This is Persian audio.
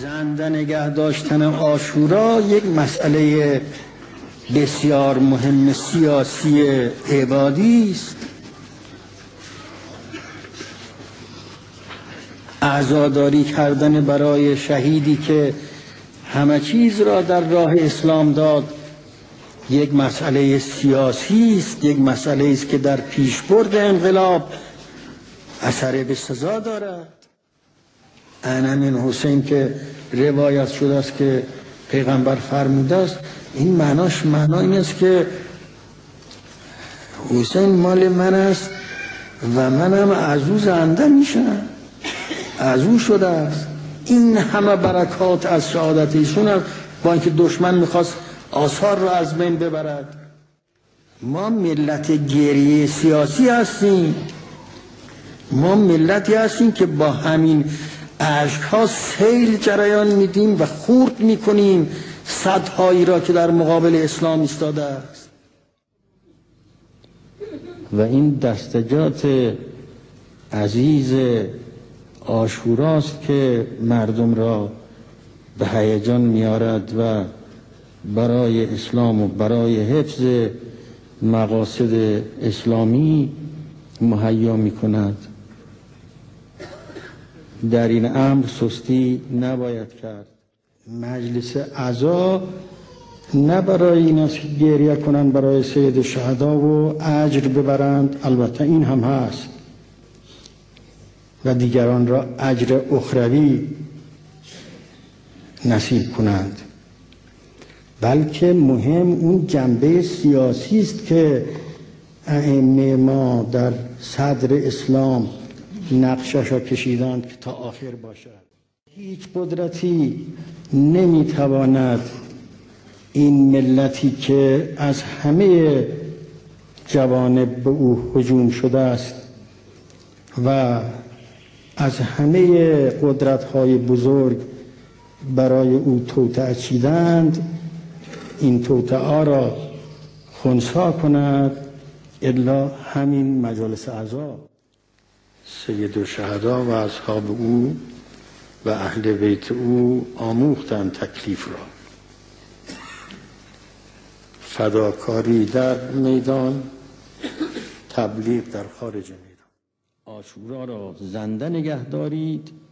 زنده نگه داشتن عاشورا یک مسئله بسیار مهم سیاسی عبادی است. عزاداری کردن برای شهیدی که همه چیز را در راه اسلام داد یک مسئله سیاسی است، یک مسئله است که در پیشبرد انقلاب اثر بسزا دارد. عن امین حسین که روایت شده است که پیغمبر فرموده است، این معنی این است که حسین مال من است و منم از او زنده میشم، از او شده است. این همه برکات از شهادت ایشون است، با اینکه دشمن میخواست آثار را از بین ببرد. ما ملت گریه سیاسی هستیم، ما ملتی هستیم که با همین اشک‌ها سیل جریان میدیم و خورد میکنیم صدهایی را که در مقابل اسلام ایستاده است. و این دستجات عزیز عاشوراست که مردم را به هیجان میارد و برای اسلام و برای حفظ مقاصد اسلامی مهیا میکند. در این امر سستی نباید کرد. مجلس اعضا نه برای این است که گریه کنند برای سید شهدا و اجر ببرند، البته این هم هست، و دیگران را اجر اخروی نصیب کنند، بلکه مهم اون جنبه سیاسی است که ائمه ما در صدر اسلام نقشش را کشیدند که تا آخر باشد. هیچ قدرتی نمیتواند این ملتی که از همه جوانب به او هجوم شده است و از همه قدرت‌های بزرگ برای او توطئه چیدند، این توطئه را خنثی کند الا همین مجالس اعضا. سید الشهدا و اصحاب او و اهل بیت او آموختند تکلیف را. فداکاری در میدان، تبلیغ در خارج میدان. عاشورا را زنده نگه دارید